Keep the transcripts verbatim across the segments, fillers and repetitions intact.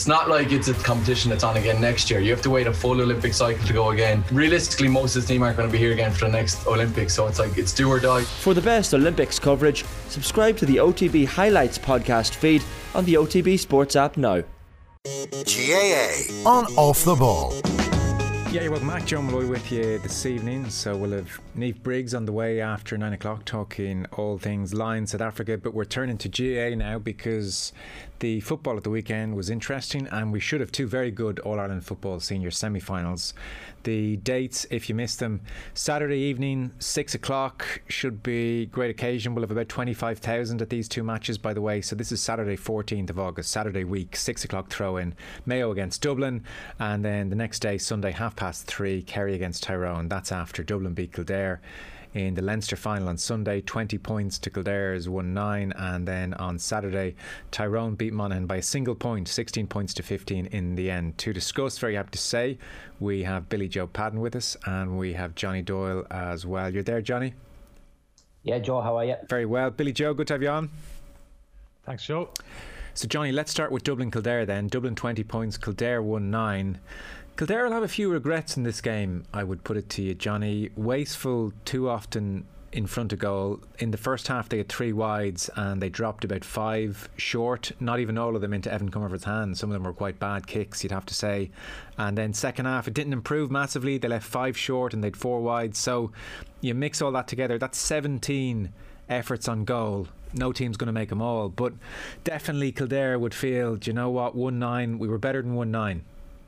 It's not like it's a competition that's on again next year. You have to wait a full Olympic cycle to go again. Realistically, most of the team aren't going to be here again for the next Olympics, so it's like it's do or die. For the best Olympics coverage, subscribe to the O T B Highlights podcast feed on the O T B Sports app now. G A A on Off the Ball. Yeah, you're welcome back. Joe Malloy with you this evening. So we'll have Niamh Briggs on the way after nine o'clock talking all things Lions South Africa. But we're turning to G A A now because the football at the weekend was interesting and we should have two very good All-Ireland football senior semi-finals. The dates, if you missed them, Saturday evening, six o'clock, should be a great occasion. We'll have about twenty-five thousand at these two matches, by the way. So this is Saturday fourteenth of August, Saturday week, six o'clock throw-in, Mayo against Dublin. And then the next day, Sunday, half past three, Kerry against Tyrone. That's after Dublin beat Kildare in the Leinster final on Sunday. twenty points to Kildare's one nine. And then on Saturday, Tyrone beat Monaghan by a single point, sixteen points to fifteen in the end. To discuss, very happy to say, we have Billy Joe Padden with us and we have Johnny Doyle as well. You're there, Johnny? Yeah, Joe, how are you? Very well. Billy Joe, good to have you on. Thanks, Joe. So Johnny, let's start with Dublin Kildare then. Dublin twenty points, Kildare one nine. Kildare will have a few regrets in this game, I would put it to you, Johnny. Wasteful too often in front of goal. In the first half they had three wides and they dropped about five short, not even all of them into Evan Comerford's hands. Some of them were quite bad kicks, you'd have to say. And then second half it didn't improve massively. They left five short and they'd four wides. So you mix all that together, that's seventeen efforts on goal. No team's going to make them all, but definitely Kildare would feel, do you know what, one nine, we were better than one nine.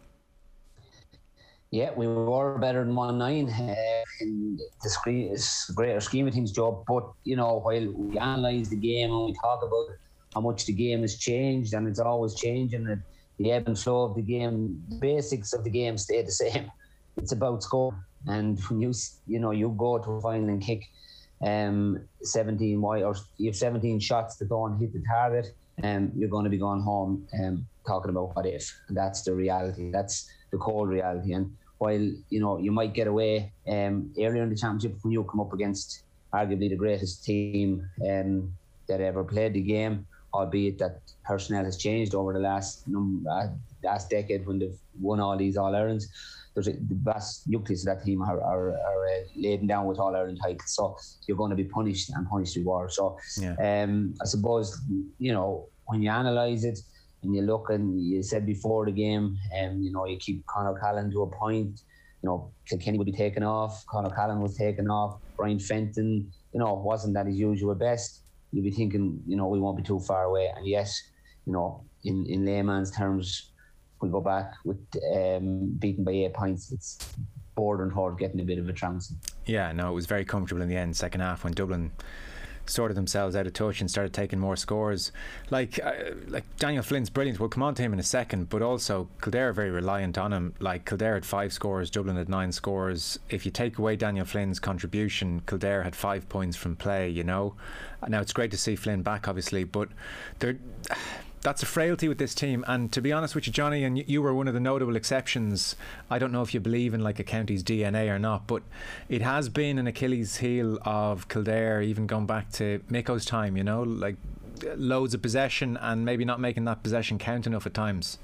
Yeah, we were better than one nine uh, in the screen, greater scheme of things, Joe. But, you know, while we analyse the game and we talk about how much the game has changed, and it's always changing, and the ebb and flow of the game, the basics of the game stay the same. It's about score. And when you, you know, you go to a final and kick um, seventeen wide, or you have seventeen shots that don't hit the target, and um, you're going to be going home um, talking about what if. And that's the reality. That's the cold reality. And while, you know, you might get away um, earlier in the championship when you come up against arguably the greatest team um, that ever played the game, albeit that personnel has changed over the last num- uh, last decade when they've won all these All-Irelands. There's a, the vast nucleus of that team are, are, are uh, laden down with All-Ireland titles, so you're going to be punished and punished reward. So yeah. um, I suppose, you know, when you analyse it, and you look, and you said before the game, um, you know, you keep Conor Callan to a point. You know, Kilkenny would be taken off. Conor Callan was taken off. Brian Fenton, you know, wasn't at his usual best. You'd be thinking, you know, we won't be too far away. And yes, you know, in, in layman's terms, we go back with um, beaten by eight points. It's bordering toward getting a bit of a trouncing. Yeah, no, it was very comfortable in the end, second half, when Dublin sorted themselves out of touch and started taking more scores. Like uh, like Daniel Flynn's brilliant. We'll come on to him in a second, but also Kildare are very reliant on him. Like Kildare had five scores, Dublin had nine scores. If you take away Daniel Flynn's contribution, Kildare had five points from play, you know. Now it's great to see Flynn back, obviously, but they're that's a frailty with this team. And to be honest with you, Johnny, and you were one of the notable exceptions, I don't know if you believe in like a county's D N A or not, but it has been an Achilles heel of Kildare, even going back to Miko's time, you know, like loads of possession and maybe not making that possession count enough at times.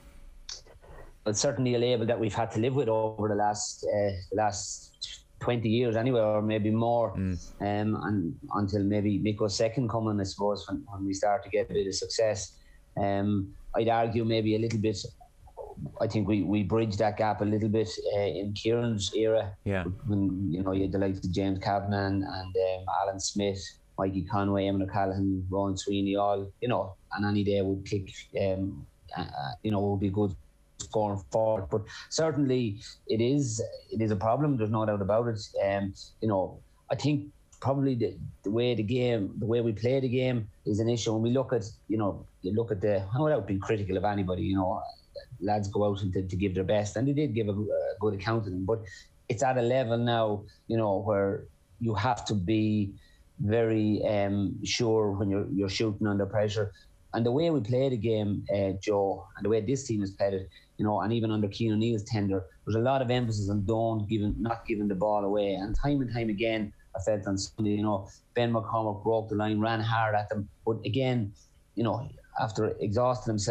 It's certainly a label that we've had to live with over the last uh, the last twenty years anyway, or maybe more, mm. um, and until maybe Miko's second coming, I suppose, when, when we start to get a bit of success. Um, I'd argue maybe a little bit, I think we, we bridged that gap a little bit uh, in Kieran's era. Yeah. When, you know, you had the likes of James Kavanagh and um, Alan Smith, Mikey Conway, Eamon O'Callaghan, Rowan Sweeney, all, you know, and any day would kick, um, uh, you know, would be good scoring forward. But certainly it is it is a problem, there's no doubt about it. Um, you know, I think probably the, the way the game, the way we play the game is an issue. When we look at, you know, you look at the, without being critical of anybody, you know, lads go out and to, to give their best, and they did give a, a good account of them, but it's at a level now, you know, where you have to be very um, sure when you're you're shooting under pressure. And the way we play the game, uh, Joe, and the way this team has played it, you know, and even under Cian O'Neill's tender, there's a lot of emphasis on don't giving, not giving the ball away. And time and time again, I felt on Sunday, you know, Ben McCormack broke the line, ran hard at them, but again, you know, after exhausting himself,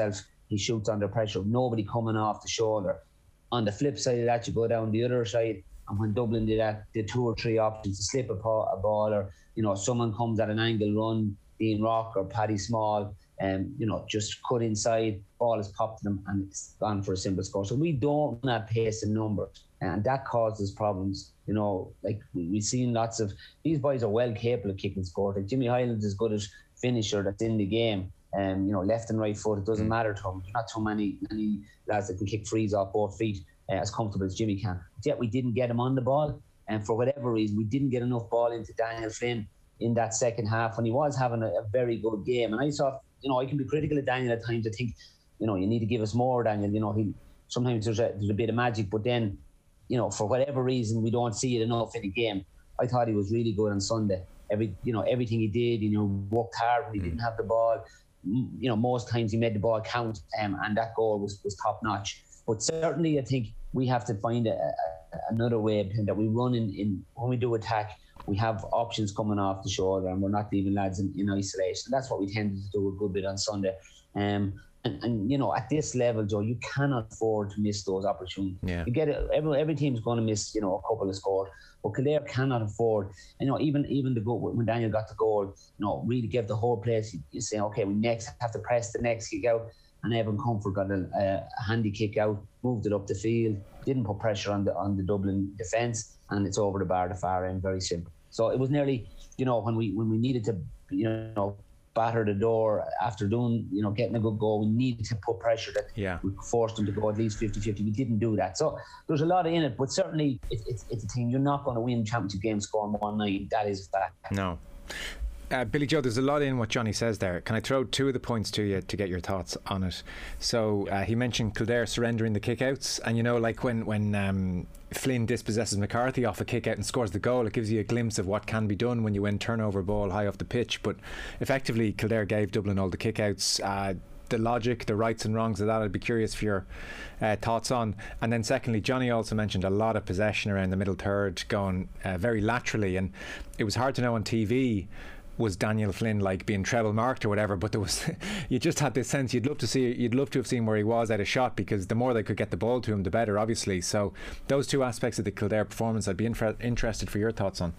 he shoots under pressure, nobody coming off the shoulder. On the flip side of that, you go down the other side, and when Dublin did that, the two or three options to slip a, a ball, or you know, someone comes at an angle run, Dean Rock or Paddy Small, and um, you know, just cut inside, ball is popped to them, and it's gone for a simple score. So we don't run at pace and numbers, and that causes problems. You know, like we, we've seen lots of these boys are well capable of kicking scores. Like Jimmy Hyland's as good as finisher that's in the game. And um, you know, left and right foot, it doesn't matter to him. There's not too many many lads that can kick frees off both feet uh, as comfortable as Jimmy can. But yet we didn't get him on the ball, and for whatever reason, we didn't get enough ball into Daniel Flynn in that second half when he was having a, a very good game. And I saw, you know, I can be critical of Daniel at times. I think, you know, you need to give us more, Daniel. You know, he sometimes there's a, there's a bit of magic, but then, you know, for whatever reason, we don't see it enough in the game. I thought he was really good on Sunday. Every, you know, everything he did, you know, worked hard when he didn't have the ball. You know, most times he made the ball count, um, and that goal was, was top notch. But certainly, I think we have to find a, a, another way that we run in, in when we do attack. We have options coming off the shoulder, and we're not leaving lads in, in isolation. That's what we tended to do a good bit on Sunday. Um, and, and you know, at this level, Joe, you cannot afford to miss those opportunities. Yeah. You get it. Every every team's going to miss, you know, a couple of scores. But Kildare cannot afford. You know, even even the goal when Daniel got the goal, you know, really gave the whole place. You, you say, okay, we next have to press the next kick out, and Evan Comfort got a, a handy kick out, moved it up the field, didn't put pressure on the on the Dublin defence, and it's over the bar, the far end. Very simple. So it was nearly, you know, when we when we needed to, you know, batter the door after doing, you know, getting a good goal, we needed to put pressure that yeah. we forced them to go at least fifty-fifty. We didn't do that. So there's a lot in it, but certainly it, it's, it's a team. You're not going to win championship games scoring one nine. That is a fact. No. Uh, Billy Joe, there's a lot in what Johnny says there. Can I throw two of the points to you to get your thoughts on it? So uh, he mentioned Kildare surrendering the kickouts, and you know, like when when um, Flynn dispossesses McCarthy off a kick out and scores the goal, it gives you a glimpse of what can be done when you win turnover ball high off the pitch. But effectively, Kildare gave Dublin all the kickouts. Uh, the logic, the rights and wrongs of that, I'd be curious for your uh, thoughts on. And then secondly, Johnny also mentioned a lot of possession around the middle third, going uh, very laterally, and it was hard to know on T V was Daniel Flynn like being treble marked or whatever, but there was you just had this sense you'd love to see you'd love to have seen where he was at a shot, because the more they could get the ball to him the better, obviously. So those two aspects of the Kildare performance I'd be infer- interested for your thoughts on.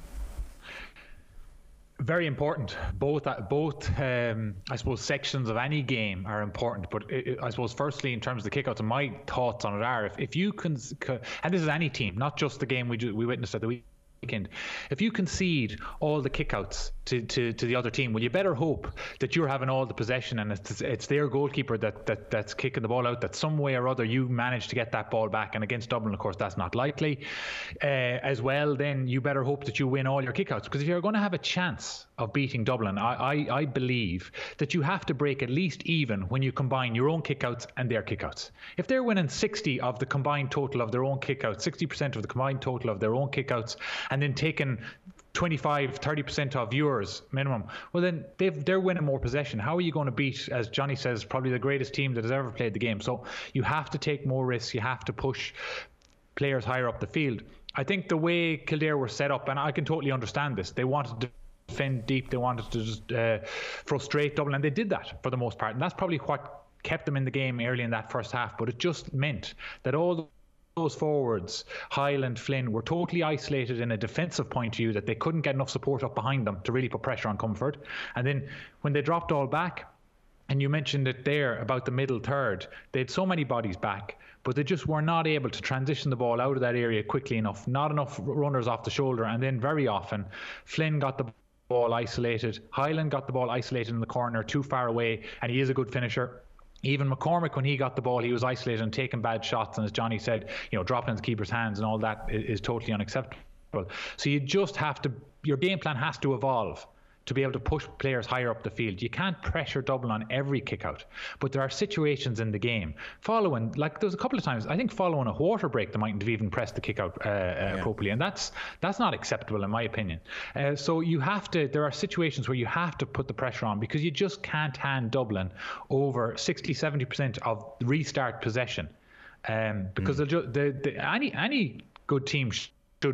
Very important. Both, both um, I suppose, sections of any game are important. But it, it, I suppose, firstly, in terms of the kickouts, and my thoughts on it are, if, if you can, and this is any team, not just the game we we witnessed at the weekend. Weekend. If you concede all the kickouts to, to, to the other team, well, you better hope that you're having all the possession and it's, it's their goalkeeper that, that that's kicking the ball out, that some way or other you manage to get that ball back. And against Dublin, of course, that's not likely. Uh, as well, then you better hope that you win all your kickouts, because if you're going to have a chance of beating Dublin, I, I, I believe that you have to break at least even when you combine your own kickouts and their kickouts. If they're winning sixty of the combined total of their own kickouts, sixty percent of the combined total of their own kickouts, and then taking twenty-five, thirty percent of yours minimum, well then they've, they're winning more possession. How are you going to beat, as Johnny says, probably the greatest team that has ever played the game? So you have to take more risks. You have to push players higher up the field. I think the way Kildare were set up, and I can totally understand this, they wanted to defend deep, they wanted to just uh, frustrate Dublin, and they did that for the most part, and that's probably what kept them in the game early in that first half. But it just meant that all those forwards, Hyland, Flynn, were totally isolated in a defensive point of view, that they couldn't get enough support up behind them to really put pressure on Comfort. And then when they dropped all back, and you mentioned it there about the middle third, they had so many bodies back, but they just were not able to transition the ball out of that area quickly enough, not enough runners off the shoulder. And then very often Flynn got the ball isolated, Hyland got the ball isolated in the corner too far away, and he is a good finisher. Even McCormick, when he got the ball, he was isolated and taking bad shots, and as Johnny said, you know, dropping in the keeper's hands and all that is, is totally unacceptable. So you just have to, your game plan has to evolve to be able to push players higher up the field. You can't pressure Dublin on every kick out, but there are situations in the game following, like there was a couple of times, I think following a water break, they mightn't have even pressed the kick out uh, yeah. appropriately, and that's that's not acceptable in my opinion. Uh, so you have to, there are situations where you have to put the pressure on, because you just can't hand Dublin over sixty, seventy percent of restart possession, um, because mm. the, the, the, any any good team should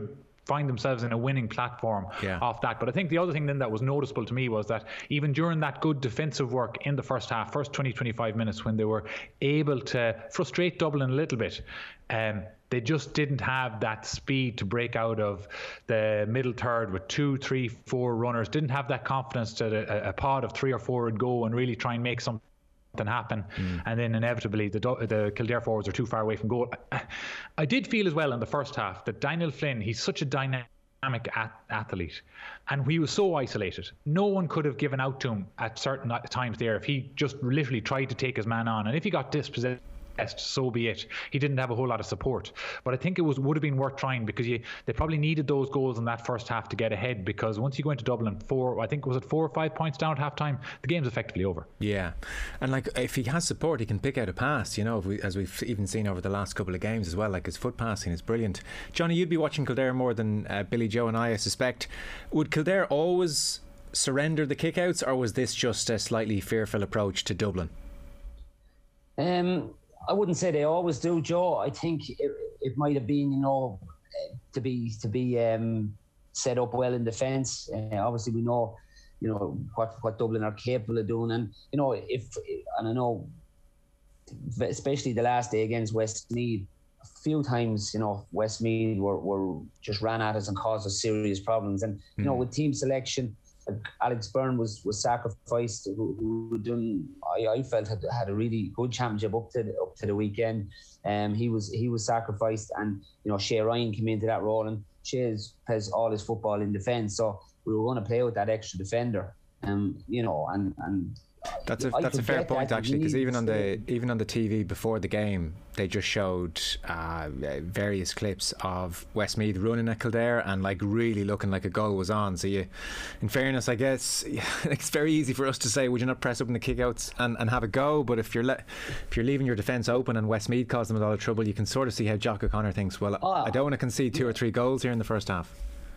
find themselves in a winning platform yeah. off that. But I think the other thing then that was noticeable to me was that even during that good defensive work in the first half, first twenty, twenty-five minutes, when they were able to frustrate Dublin a little bit, um, they just didn't have that speed to break out of the middle third with two, three, four runners, didn't have that confidence that a, a pod of three or four would go and really try and make something happen, mm. and then inevitably the the Kildare forwards are too far away from goal. I, I did feel as well in the first half that Daniel Flynn, he's such a dynamic at, athlete, and he was so isolated. No one could have given out to him at certain times there if he just literally tried to take his man on, and if he got dispossessed, so be it. He didn't have a whole lot of support, but I think it was would have been worth trying, because you, they probably needed those goals in that first half to get ahead, because once you go into Dublin four, I think was it four or five points down at half time, the game's effectively over. Yeah, and like if he has support, he can pick out a pass, you know, if we, as we've even seen over the last couple of games as well. Like his foot passing is brilliant. Johnny, you'd be watching Kildare more than uh, Billy Joe and I, I suspect. Would Kildare always surrender the kickouts, or was this just a slightly fearful approach to Dublin? Um. I wouldn't say they always do, Joe. I think it, it might have been, you know, to be to be um, set up well in defence. Uh, obviously, we know, you know, what what Dublin are capable of doing, and you know, if and I know, especially the last day against Westmeath, a few times, you know, Westmeath were, were just ran at us and caused us serious problems, and you mm. know, with team selection. Alex Byrne was was sacrificed, who, who done I, I felt had, had a really good championship up to the, up to the weekend. Um, he was he was sacrificed, and you know Shea Ryan came into that role, and Shea plays all his football in defence, so we were going to play with that extra defender. Um, you know, and and. That's a that's a fair point actually, because even on the even on the T V before the game, they just showed uh, various clips of Westmeath running at Kildare and like really looking like a goal was on. So you, in fairness, I guess it's very easy for us to say, would you not press up in the kickouts and, and have a go? But if you're le- if you're leaving your defence open and Westmeath caused them a lot of trouble, you can sort of see how Jock O'Connor thinks, well, oh, I don't want to concede two yeah. or three goals here in the first half.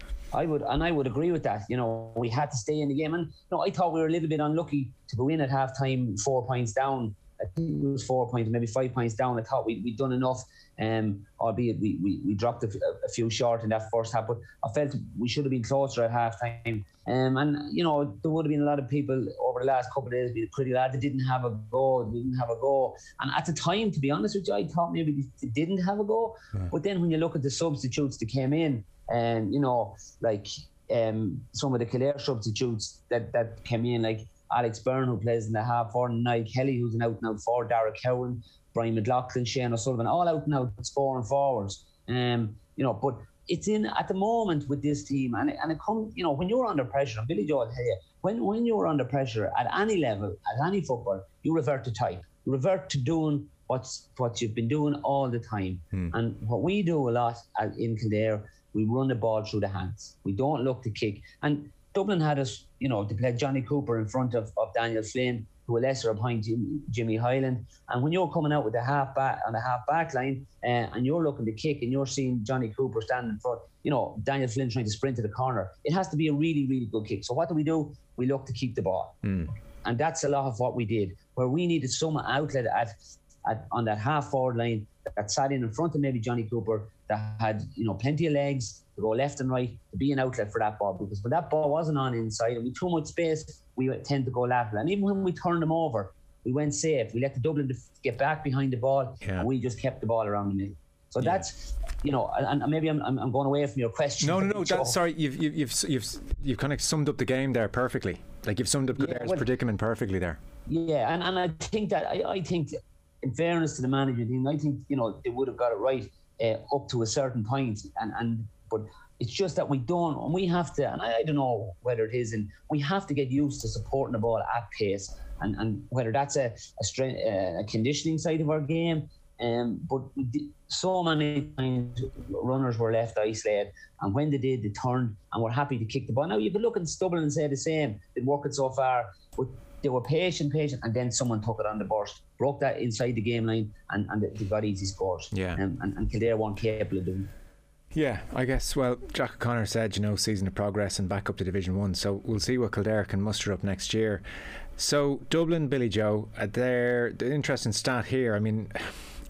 I would, and I would agree with that. You know, we had to stay in the game, and you know, I thought we were a little bit unlucky to go in at half time, four points down. I think it was four points, maybe five points down. I thought we, we'd done enough, um, albeit we, we, we dropped a, a few short in that first half. But I felt we should have been closer at half time. Um, and you know, there would have been a lot of people over the last couple of days being pretty glad they didn't have a go, they didn't have a go. And at the time, to be honest with you, I thought maybe they didn't have a go. Right. But then when you look at the substitutes that came in, and you know, like um, some of the Kildare substitutes that, that came in, like Alex Byrne, who plays in the half forward, and Niall Kelly, who's an out and out forward, Darragh Cowan, Brian McLaughlin, Shane O'Sullivan, all out and out scoring forwards. Um, you know, but it's in at the moment with this team, and it, and it comes, you know, when you're under pressure, and Billy Joe will tell you, when when you're under pressure at any level, at any football, you revert to type, you revert to doing what's what you've been doing all the time. Hmm. And what we do a lot at, in Kildare, we run the ball through the hands. We don't look to kick. And Dublin had us, you know, to play Johnny Cooper in front of, of Daniel Flynn, to a lesser behind Jimmy, Jimmy Hyland. And when you're coming out with the half back on the half back line, uh, and you're looking to kick, and you're seeing Johnny Cooper standing in front, you know, Daniel Flynn trying to sprint to the corner, it has to be a really, really good kick. So what do we do? We look to keep the ball. Mm. And that's a lot of what we did, where we needed some outlet at, at on that half forward line that sat in in front of maybe Johnny Cooper, that had, you know, plenty of legs to go left and right, to be an outlet for that ball. Because when that ball wasn't on inside and we too much space, we tend to go lateral. And even when we turned them over, we went safe. We let the Dublin def- get back behind the ball, yeah. and we just kept the ball around the middle. So yeah. that's, you know, and, and maybe I'm, I'm I'm going away from your question. No, no, no. That's, sorry, you've you've you've you've you've kind of summed up the game there perfectly. Like you've summed up the yeah, well, predicament perfectly there. Yeah, and, and I think that I, I think, in fairness to the management team, I think, you know, they would have got it right uh, up to a certain point, and and but it's just that we don't, and we have to, and I, I don't know whether it is, and we have to get used to supporting the ball at pace, and, and whether that's a a, strength, uh, a conditioning side of our game, um, but we did, so many times runners were left isolated, and when they did, they turned and were happy to kick the ball. Now you could look at Dublin and say the same, they'd work it so far, but they were patient, patient, and then someone took it on the burst, broke that inside the game line, and, and they got easy scores. Yeah. Um, and, and Kildare weren't capable of doing it. Yeah, I guess, well, Jock O'Connor said, you know, season of progress and back up to Division one, so we'll see what Kildare can muster up next year. So Dublin, Billy Joe, uh, they're the interesting stat here. I mean,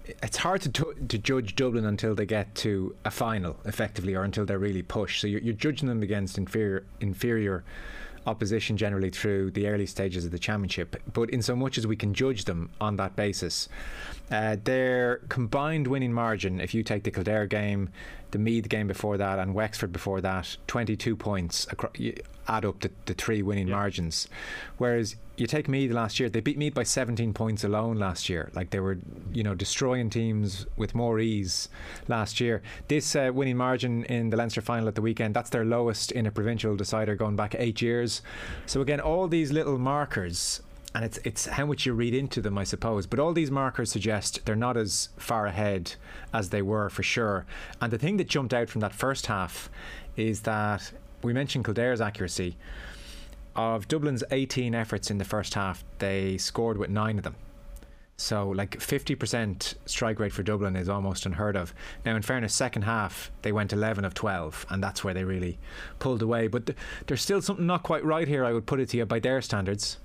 it's hard to to judge Dublin until they get to a final, effectively, or until they're really pushed. So you're, you're judging them against inferior inferior opposition generally through the early stages of the championship. But in so much as we can judge them on that basis, uh, their combined winning margin, if you take the Kildare game, the Meath game before that, and Wexford before that, twenty-two points across, add up the, the three winning yeah. margins. Whereas you take Meath last year, they beat Meath by seventeen points alone last year. Like, they were, you know, destroying teams with more ease last year. This uh, winning margin in the Leinster final at the weekend, that's their lowest in a provincial decider going back eight years. So again, all these little markers, and it's it's how much you read into them, I suppose, but all these markers suggest they're not as far ahead as they were, for sure. And the thing that jumped out from that first half is that we mentioned Kildare's accuracy. Of Dublin's eighteen efforts in the first half, they scored with nine of them. So, like, fifty percent strike rate for Dublin is almost unheard of. Now, in fairness, second half, they went eleven of twelve, and that's where they really pulled away. But th- there's still something not quite right here, I would put it to you, by their standards.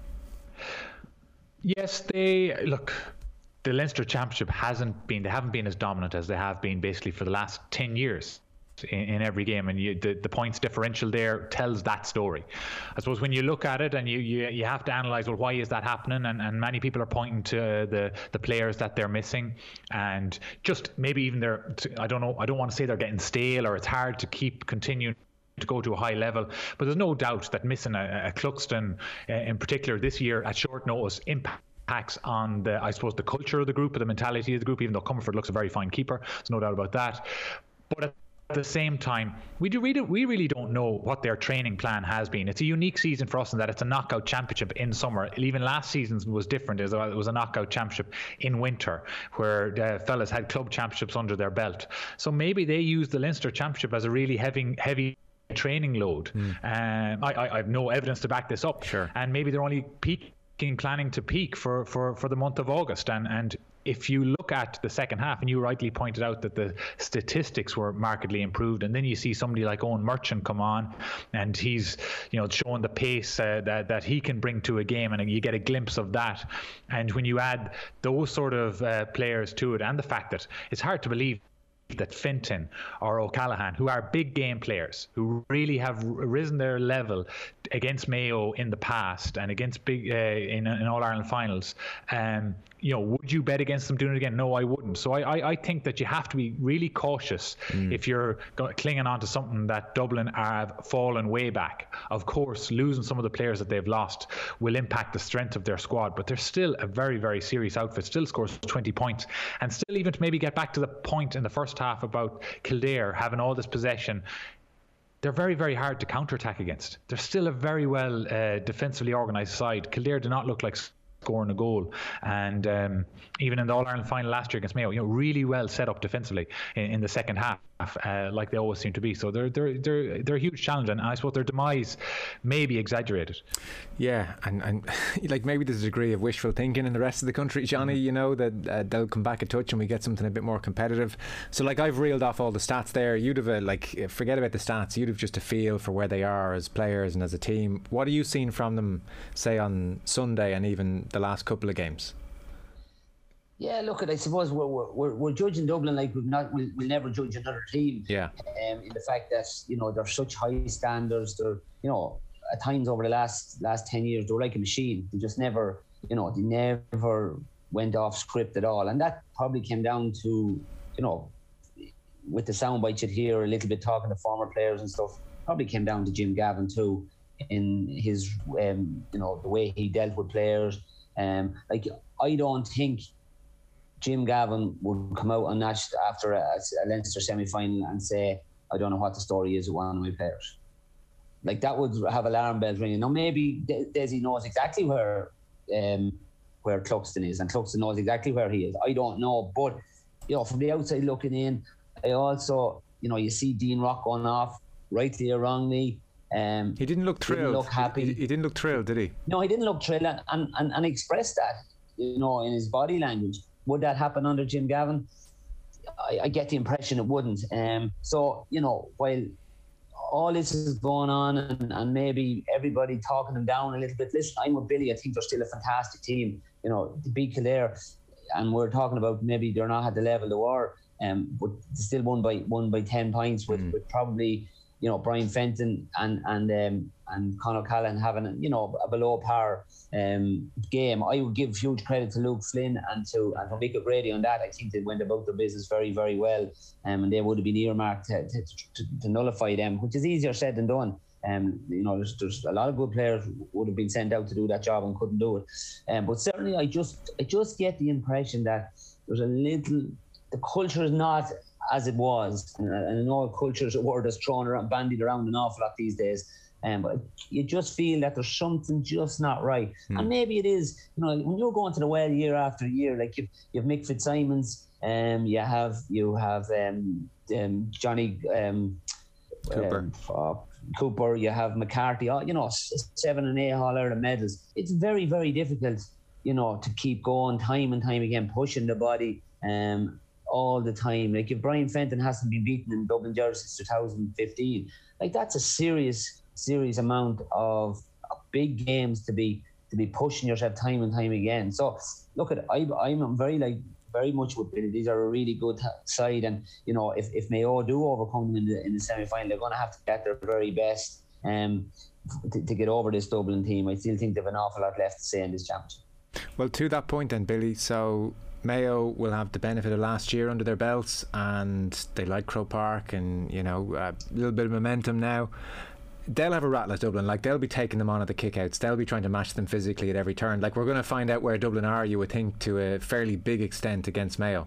Yes, they... Look, the Leinster Championship hasn't been... They haven't been as dominant as they have been, basically, for the last ten years. In, in every game, and you, the, the points differential there tells that story. I suppose when you look at it and you you, you have to analyse, well, why is that happening? And, and many people are pointing to the the players that they're missing, and just maybe even they're, I don't know, I don't want to say they're getting stale, or it's hard to keep continuing to go to a high level, but there's no doubt that missing a, a Cluxton uh, in particular this year at short notice impacts on the, I suppose, the culture of the group, or the mentality of the group, even though Comerford looks a very fine keeper, there's no doubt about that. But at At the same time, we do we, do, we really don't know what their training plan has been. It's a unique season for us in that it's a knockout championship in summer. Even last season was different. It was a knockout championship in winter, where the fellas had club championships under their belt. So maybe they use the Leinster Championship as a really heavy heavy training load. Mm. Um, I, I, I have no evidence to back this up. Sure. And maybe they're only peaking, planning to peak for, for, for the month of August. And and if you look at the second half, and you rightly pointed out that the statistics were markedly improved, and then you see somebody like Owen Merchant come on, and he's, you know, showing the pace uh, that that he can bring to a game, and you get a glimpse of that. And when you add those sort of uh, players to it, and the fact that it's hard to believe that Fintan or O'Callaghan, who are big game players, who really have risen their level against Mayo in the past and against big uh, in, in All Ireland finals, um, you know, would you bet against them doing it again? No, I wouldn't. So I, I, I think that you have to be really cautious mm. if you're go- clinging on to something that Dublin have fallen way back. Of course, losing some of the players that they've lost will impact the strength of their squad, but they're still a very, very serious outfit, still scores twenty points, and still, even to maybe get back to the point in the first half about Kildare having all this possession, they're very, very hard to counterattack against. They're still a very well uh, defensively organised side. Kildare do not look like scoring a goal, and um, even in the All-Ireland final last year against Mayo, you know, really well set up defensively in, in the second half, uh, like they always seem to be. So they're they're they're they're a huge challenge, and I suppose their demise may be exaggerated. Yeah, and and like maybe there's a degree of wishful thinking in the rest of the country, Johnny. You know, that uh, they'll come back a touch and we get something a bit more competitive. So like, I've reeled off all the stats there. You'd have a, like forget about the stats. You'd have just a feel for where they are as players and as a team. What are you seeing from them, say on Sunday and even the last couple of games? Yeah, look, I suppose we're we're, we're judging Dublin like we've not we'll, we'll never judge another team. Yeah. Um, in the fact that, you know, they're such high standards. They're, you know, at times over the last last ten years, they were like a machine. They just never, you know, they never went off script at all, and that probably came down to, you know, with the sound bites you'd hear a little bit talking to former players and stuff. Probably came down to Jim Gavin too, in his um, you know, the way he dealt with players. Um, like, I don't think Jim Gavin would come out unnatched after a, a Leinster semi-final and say, I don't know what the story is with one of my players. Like, that would have alarm bells ringing. Now, maybe Desi knows exactly where um, where Cluxton is, and Cluxton knows exactly where he is. I don't know, but, you know, from the outside looking in, I also, you know, you see Dean Rock going off, rightly or wrongly. Um, he didn't look thrilled. Didn't look happy. He, he didn't look thrilled, did he? No, he didn't look thrilled, and, and, and expressed that, you know, in his body language. Would that happen under Jim Gavin? I, I get the impression it wouldn't. Um, so, you know, while all this is going on, and, and maybe everybody talking them down a little bit, listen, I'm with Billy. I think they're still a fantastic team. You know, to beat Kildare, and we're talking about maybe they're not at the level they were, um, but still won by won by ten points with, mm. with probably, you know, Brian Fenton and and um, and Conor Callan having, you know, a below par um, game. I would give huge credit to Luke Flynn and to and to Michael Brady on that. I think they went about their business very, very well, um, and they would have been earmarked to, to, to, to nullify them, which is easier said than done. Um, you know, there's, there's a lot of good players would have been sent out to do that job and couldn't do it. Um, but certainly, I just I just get the impression that there's a little, the culture is not as it was, and, and I know culture is a word that's thrown around, bandied around an awful lot these days. Um, but you just feel that there's something just not right, mm. and maybe it is. You know, when you're going to the well year after year, like you've you've Mick Fitzsimons, um, you have you have um, um Johnny um, Cooper. Um, uh, Cooper, you have McCarthy, you know, seven and eight All Ireland medals. It's very, very difficult, you know, to keep going time and time again, pushing the body um, all the time. Like if Brian Fenton hasn't been beaten in Dublin Jersey since two thousand fifteen, like that's a serious, serious amount of big games to be to be pushing yourself time and time again. So look at I, I'm very like. very much with Billy. These are a really good side, and you know, if, if Mayo do overcome them in the in the semi-final, they're going to have to get their very best um, to, to get over this Dublin team. I still think they've an awful lot left to say in this championship. Well, to that point then, Billy, so Mayo will have the benefit of last year under their belts, and they like Croke Park, and you know, a little bit of momentum now. They'll have a rattle at Dublin. Like, they'll be taking them on at the kickouts. They'll be trying to match them physically at every turn. Like, we're going to find out where Dublin are, you would think, to a fairly big extent against Mayo.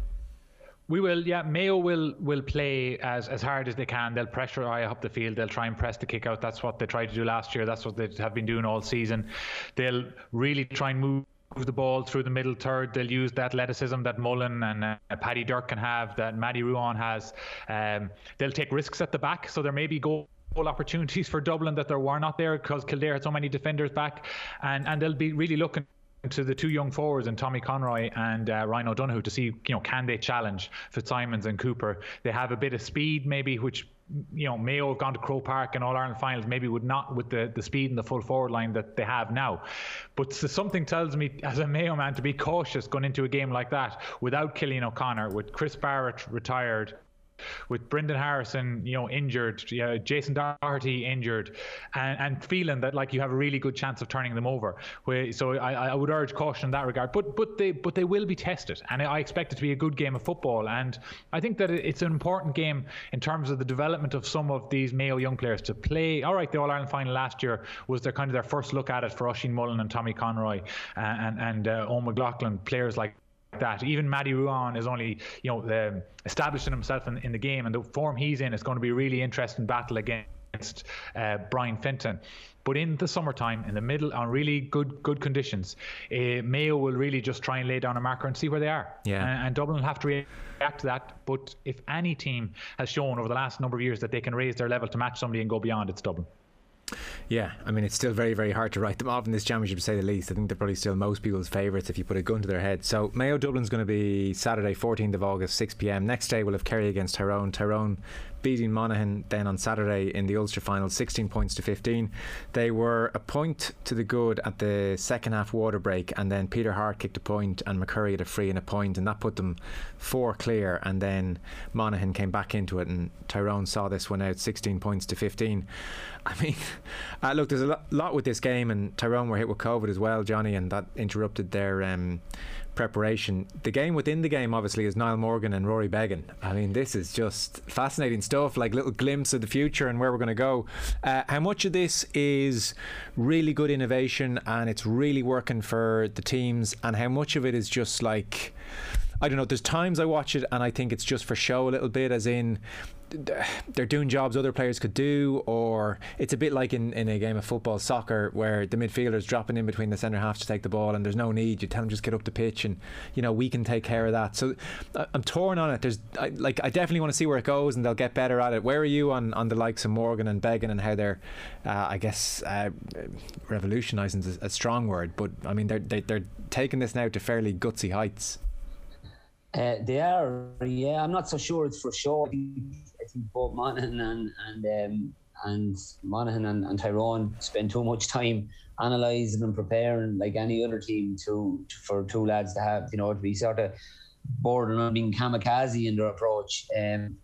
We will, yeah. Mayo will will play as, as hard as they can. They'll pressure high up the field. They'll try and press the kick out. That's what they tried to do last year. That's what they have been doing all season. They'll really try and move the ball through the middle third. They'll use the athleticism that Mullen and uh, Paddy Durk can have, that Matty Ruan has. Um, they'll take risks at the back, so there may be goals opportunities for Dublin that there were not there because Kildare had so many defenders back, and and they'll be really looking to the two young forwards and Tommy Conroy and uh, Ryan O'Donoghue to see, you know, can they challenge Fitzsimons and Cooper. They have a bit of speed maybe, which, you know, Mayo have gone to Croke Park and All Ireland finals, maybe would not with the, the speed and the full forward line that they have now. But something tells me as a Mayo man to be cautious going into a game like that without Killian O'Connor, with Chris Barrett retired, with Brendan Harrison, you know, injured, uh, Jason Doherty injured, and, and feeling that like you have a really good chance of turning them over. So I, I would urge caution in that regard. But but they but they will be tested, and I expect it to be a good game of football. And I think that it's an important game in terms of the development of some of these Mayo young players to play. All right, the All Ireland final last year was their kind of their first look at it for Oisin Mullen and Tommy Conroy uh, and and uh, Owen McLaughlin, players like that. Even Matty Ruan is only, you know, um, establishing himself in, in the game, and the form he's in is going to be a really interesting battle against uh, Brian Fenton. But in the summertime, in the middle, on really good good conditions, uh, Mayo will really just try and lay down a marker and see where they are. Yeah. And, and Dublin will have to react to that. But if any team has shown over the last number of years that they can raise their level to match somebody and go beyond, it's Dublin. Yeah, I mean, it's still very, very hard to write them off in this championship, to say the least. I think they're probably still most people's favourites if you put a gun to their head. So Mayo Dublin's going to be Saturday, fourteenth of August, six p.m. Next day we'll have Kerry against Tyrone. Tyrone beating Monaghan then on Saturday in the Ulster final, sixteen points to fifteen. They were a point to the good at the second half water break, and then Peter Hart kicked a point and McCurry had a free and a point, and that put them four clear. And then Monaghan came back into it, and Tyrone saw this one out, sixteen points to fifteen. I mean, uh, look, there's a lot, lot with this game, and Tyrone were hit with COVID as well, Johnny, and that interrupted their um, preparation. The game within the game, obviously, is Niall Morgan and Rory Beggan. I mean, this is just fascinating stuff, like little glimpse of the future and where we're going to go. Uh, how much of this is really good innovation and it's really working for the teams, and how much of it is just like, I don't know, there's times I watch it and I think it's just for show a little bit, as in they're doing jobs other players could do, or it's a bit like in, in a game of football, soccer, where the midfielder's dropping in between the centre halves to take the ball and there's no need, you tell them just get up the pitch and, you know, we can take care of that. So I'm torn on it. There's I, like I definitely want to see where it goes and they'll get better at it. Where are you on, on the likes of Morgan and Beggan and how they're uh, I guess uh, revolutionising is a strong word, but I mean they're they, they're taking this now to fairly gutsy heights. Uh, they are, yeah. I'm not so sure it's for sure. I think, I think both Monaghan and and um, and Monaghan and, and Tyrone spend too much time analysing and preparing like any other team to, to for two lads to have, you know, to be sort of bordering on being kamikaze in their approach. Um,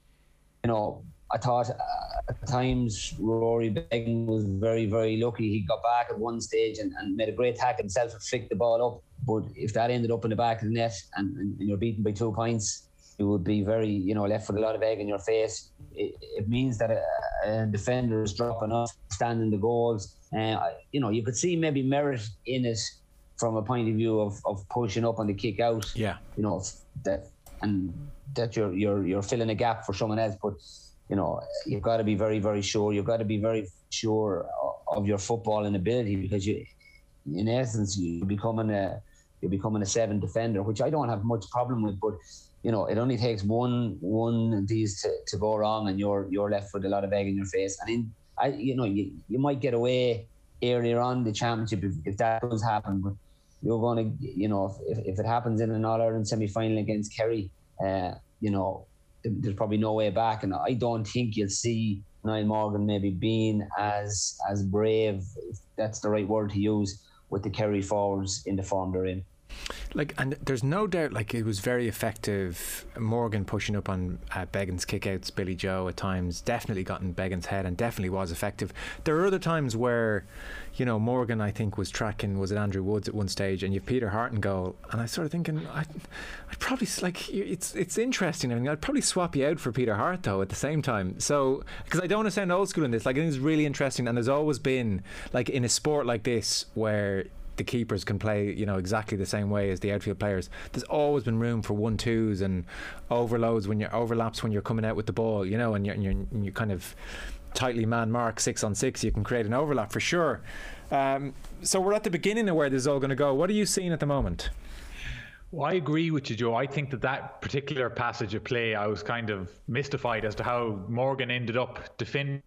you know, I thought uh, at times Rory Beggan was very, very lucky. He got back at one stage and, and made a great tackle himself and flicked the ball up. But if that ended up in the back of the net and, and, and you're beaten by two points, you would be very, you know, left with a lot of egg in your face. It, it means that a, a defender is dropping off, standing the goals. Uh, you know, you could see maybe merit in it from a point of view of, of pushing up on the kick out. Yeah. You know, that and that you're you're you're filling a gap for someone else. But you know, you've got to be very, very sure. You've got to be very sure of your footballing ability, because you, in essence, you're becoming a you're becoming a seven defender, which I don't have much problem with. But you know, it only takes one one of these to, to go wrong, and you're you're left with a lot of egg in your face. And in, I, you know, you, you might get away earlier on the championship if, if that does happen, but you're going to, you know, if, if it happens in an All-Ireland semi-final against Kerry, uh, you know, there's probably no way back. And I don't think you'll see Niall Morgan maybe being as as brave, if that's the right word to use, with the Kerry forwards in the form they're in. Like, and there's no doubt, like, it was very effective. Morgan pushing up on uh, Beggan's kickouts, Billy Joe at times definitely got in Beggan's head and definitely was effective. There are other times where, you know, Morgan, I think, was tracking, was it Andrew Woods at one stage, and you've Peter Hart in goal, and I started thinking, I, I'd probably, like, it's it's interesting. I mean, I'd probably swap you out for Peter Hart though at the same time. So, because I don't want to sound old school in this, like, I think it's really interesting, and there's always been, like, in a sport like this where the keepers can play, you know, exactly the same way as the outfield players, there's always been room for one twos and overloads when you're overlaps when you're coming out with the ball, you know, and you're, and you're, and you kind of tightly man mark six on six, you can create an overlap for sure. Um, so we're at the beginning of where this is all going to go. What are you seeing at the moment? Well, I agree with you, Joe. I think that that particular passage of play, I was kind of mystified as to how Morgan ended up defending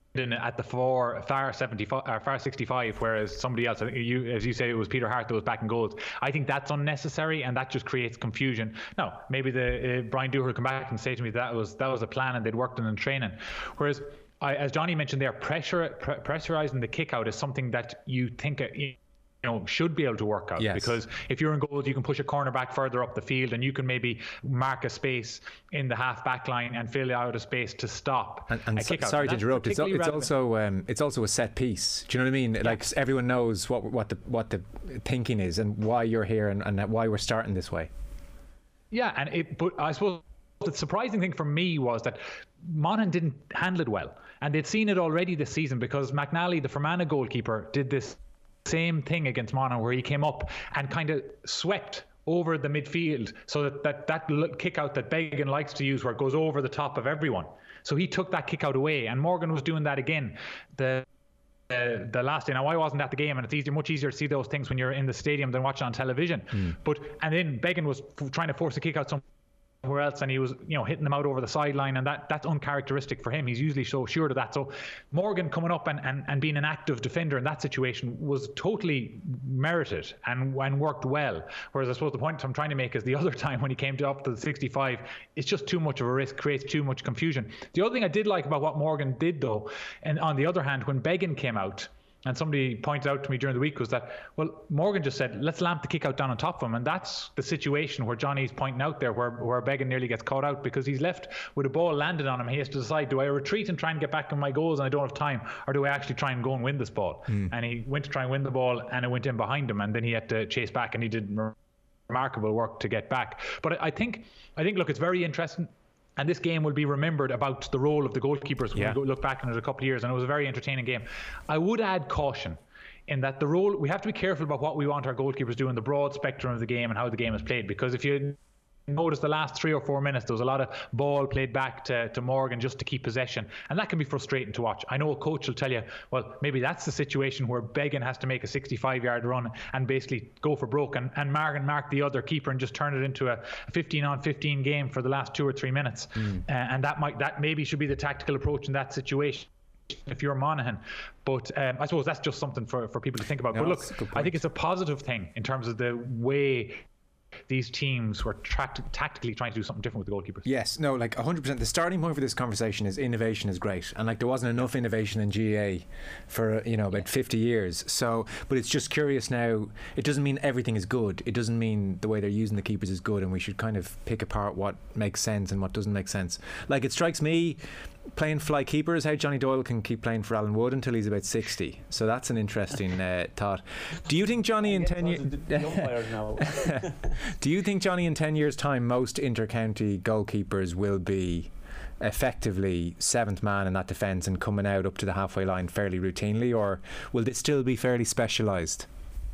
at the four, far seventy-five, or far sixty-five, whereas somebody else, you, as you say, it was Peter Hart that was back in goals. I think that's unnecessary, and that just creates confusion. Now, maybe the uh, Brian Dooher will come back and say to me that was that was a plan and they'd worked on in training. Whereas, I, as Johnny mentioned there, pressure pre- pressurizing the kick out is something that you think uh, you know should be able to work out. Yes. Because if you're in goals, you can push a corner back further up the field, and you can maybe mark a space in the half back line and fill out a space to stop and, and a kick so, out. sorry to interrupt, it's, it's also um, it's also a set piece. Do you know what I mean? Yeah. Like, everyone knows what what the what the thinking is and why you're here and, and why we're starting this way. Yeah, and it but I suppose the surprising thing for me was that Monaghan didn't handle it well, and they'd seen it already this season, because McNally, the Fermanagh goalkeeper, did this same thing against Monaghan, where he came up and kind of swept over the midfield, so that that, that kick out that Beggan likes to use, where it goes over the top of everyone. So he took that kick out away, and Morgan was doing that again the uh, the last day. Now, I wasn't at the game, and it's easier, much easier to see those things when you're in the stadium than watching on television. Mm. But and then Beggan was f- trying to force a kick out some somewhere else, and he was, you know, hitting them out over the sideline, and that that's uncharacteristic for him. He's usually so sure of that. So Morgan coming up and, and, and being an active defender in that situation was totally merited and, and worked well. Whereas I suppose the point I'm trying to make is the other time when he came to up to the sixty-five, it's just too much of a risk, creates too much confusion. The other thing I did like about what Morgan did though, and on the other hand, when Beggan came out, and somebody pointed out to me during the week, was that, well, Morgan just said, let's lamp the kick out down on top of him. And that's the situation where Johnny's pointing out there, where, where Beggan nearly gets caught out, because he's left with a ball landed on him. He has to decide, do I retreat and try and get back on my goals and I don't have time, or do I actually try and go and win this ball? Mm. And he went to try and win the ball, and it went in behind him, and then he had to chase back, and he did remarkable work to get back. But I think, I think, look, it's very interesting. And this game will be remembered about the role of the goalkeepers when yeah. we go look back on it a couple of years, and it was a very entertaining game. I would add caution in that the role, we have to be careful about what we want our goalkeepers to do in the broad spectrum of the game and how the game is played, because if you notice the last three or four minutes, there was a lot of ball played back to, to Morgan just to keep possession, and that can be frustrating to watch. I know a coach will tell you, well, maybe that's the situation where Beggan has to make a sixty-five yard run and basically go for broke, and, and mark and mark the other keeper and just turn it into a fifteen on fifteen game for the last two or three minutes. Mm. Uh, and that might that maybe should be the tactical approach in that situation if you're Monaghan. But um, I suppose that's just something for, for people to think about. No, but look, I think it's a positive thing in terms of the way these teams were tra- tactically trying to do something different with the goalkeepers. Yes, no, like one hundred percent. The starting point for this conversation is innovation is great, and like there wasn't enough innovation in G A A for you know about fifty years. So, but it's just curious now. It doesn't mean everything is good. It doesn't mean the way they're using the keepers is good, and we should kind of pick apart what makes sense and what doesn't make sense. Like it strikes me, playing fly keeper is how Johnny Doyle can keep playing for Alan Wood until he's about sixty. So that's an interesting uh, thought. Do you think Johnny in ten years? Do you think Johnny in ten years' time, most inter-county goalkeepers will be effectively seventh man in that defence and coming out up to the halfway line fairly routinely, or will they still be fairly specialised?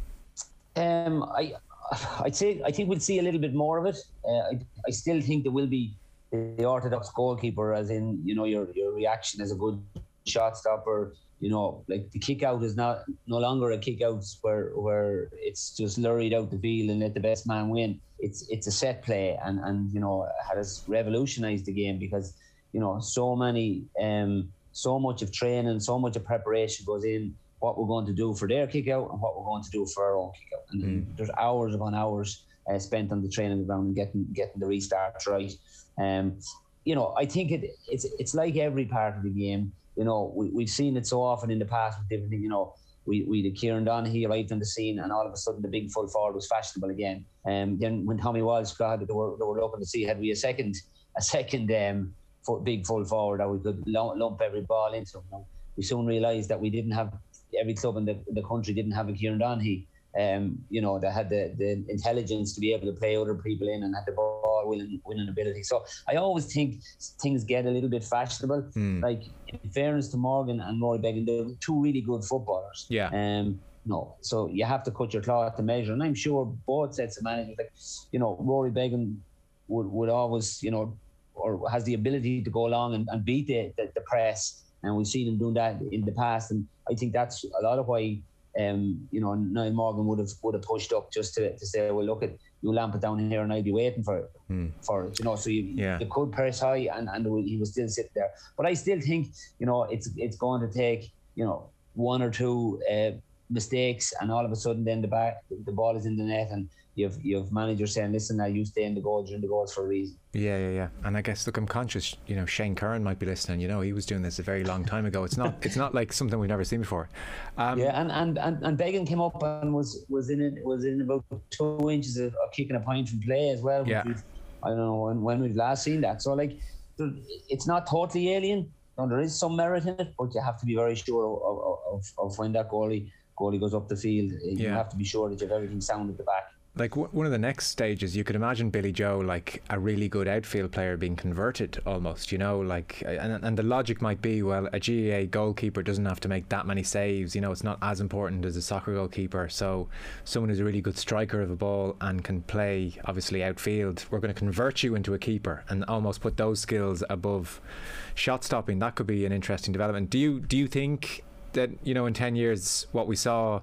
Um, I, I'd say I think we'll see a little bit more of it. Uh, I, I still think there will be the orthodox goalkeeper, as in you know your your reaction as a good shot stopper. You know, like the kick out is not no longer a kick out where where it's just lurried out the field and let the best man win. It's it's a set play, and and you know has revolutionised the game, because you know so many um so much of training, so much of preparation goes in what we're going to do for their kick out and what we're going to do for our own kick out. And mm. there's hours upon hours uh, spent on the training ground and getting getting the restarts right. Um, you know, I think it it's it's like every part of the game. You know, we, we've seen it so often in the past with different things. You know, we we the Kieran Donaghy arrived on the scene, and all of a sudden the big full forward was fashionable again. Um, then when Tommy Walsh got it, they were they were looking to see had we a second a second um full, big full forward that we could lump every ball into. You know, we soon realised that we didn't have every club in the the country didn't have a Kieran Donaghy. Um, you know, that had the, the intelligence to be able to play other people in and had the ball winning, winning ability. So I always think things get a little bit fashionable. Mm. Like, in fairness to Morgan and Rory Beggan, they're two really good footballers. Yeah. Um, no, so you have to cut your cloth to measure. And I'm sure both sets of managers, like, you know, Rory Beggan would, would always, you know, or has the ability to go along and, and beat the, the, the press. And we've seen him doing that in the past. And I think that's a lot of why Um, you know, Niall Morgan would have would have pushed up just to, to say, well, look, at you lamp it down here and I'll be waiting for it, mm. for it. You know, so you, yeah. you could press high and, and he was still sitting there. But I still think, you know, it's it's going to take, you know, one or two uh, mistakes, and all of a sudden then the back the ball is in the net, and you've you've managers saying, listen, now you stay in the goals, you're in the goals for a reason. Yeah, yeah, yeah. And I guess, look, I'm conscious, you know, Shane Curran might be listening. You know, he was doing this a very long time ago. It's not it's not like something we've never seen before. Um, yeah, and, and, and, and Beggan came up and was was in it was in about two inches of, of kicking a point from play as well. Yeah. I don't know when, when we've last seen that. So like, it's not totally alien. No, there is some merit in it, but you have to be very sure of of, of when that goalie goalie goes up the field. You yeah. have to be sure that you have everything sound at the back. Like w- one of the next stages, you could imagine Billy Joe, like a really good outfield player, being converted almost, you know, like, and, and the logic might be, well, a G A A goalkeeper doesn't have to make that many saves, you know, it's not as important as a soccer goalkeeper. So someone who's a really good striker of a ball and can play obviously outfield, we're going to convert you into a keeper and almost put those skills above shot stopping. That could be an interesting development. Do you do you think that, you know, in ten years what we saw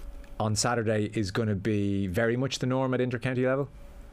on Saturday is going to be very much the norm at inter-county level?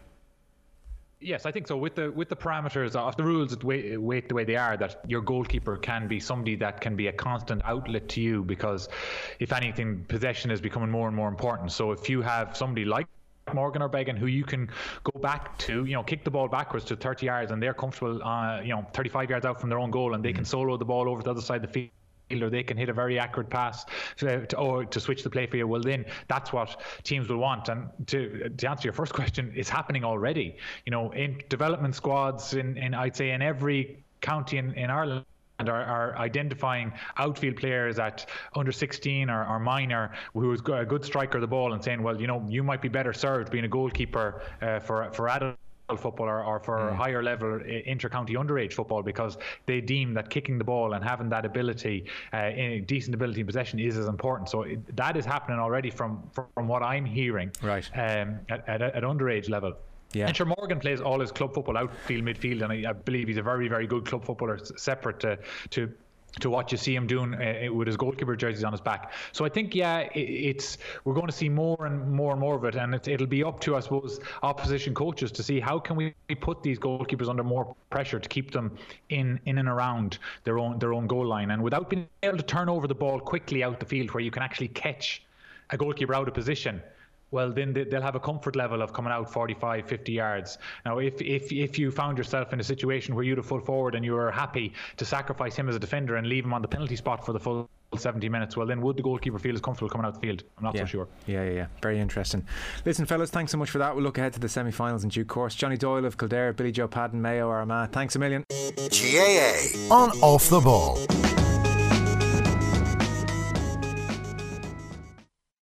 Yes, I think so. With the with the parameters of the rules, the way, the way they are, that your goalkeeper can be somebody that can be a constant outlet to you, because if anything, possession is becoming more and more important. So if you have somebody like Morgan or Beggan who you can go back to, you know, kick the ball backwards to thirty yards and they're comfortable, uh, you know, thirty-five yards out from their own goal, and they can solo the ball over to the other side of the field, or they can hit a very accurate pass to, to, or to switch the play for you, well then that's what teams will want. And to to answer your first question, it's happening already. You know, in development squads in, in I'd say in every county in, in Ireland are, are identifying outfield players at under sixteen or, or minor who is a good striker of the ball, and saying, well, you know, you might be better served being a goalkeeper uh, for for adult football or, or for mm. higher level inter-county underage football, because they deem that kicking the ball and having that ability, uh, in decent ability in possession, is as important. So it, that is happening already from from what I'm hearing, right? Um, at, at, at underage level. Yeah. And sure, Morgan plays all his club football outfield, midfield, and I, I believe he's a very, very good club footballer, separate to to. to what you see him doing uh, with his goalkeeper jerseys on his back. So I think, yeah, it, it's we're going to see more and more and more of it, and it, it'll be up to, I suppose, opposition coaches to see how can we put these goalkeepers under more pressure to keep them in in and around their own their own goal line, and without being able to turn over the ball quickly out the field where you can actually catch a goalkeeper out of position. well, then they'll have a comfort level of coming out forty-five, fifty yards. Now, if if if you found yourself in a situation where you'd have full forward and you were happy to sacrifice him as a defender and leave him on the penalty spot for the full seventy minutes, well, then would the goalkeeper feel as comfortable coming out the field? I'm not yeah. so sure. Yeah, yeah, yeah. Very interesting. Listen, fellas, thanks so much for that. We'll look ahead to the semi-finals in due course. Johnny Doyle of Kildare, Billy Joe Padden, Mayo, Armagh. Thanks a million. G A A on Off the Ball.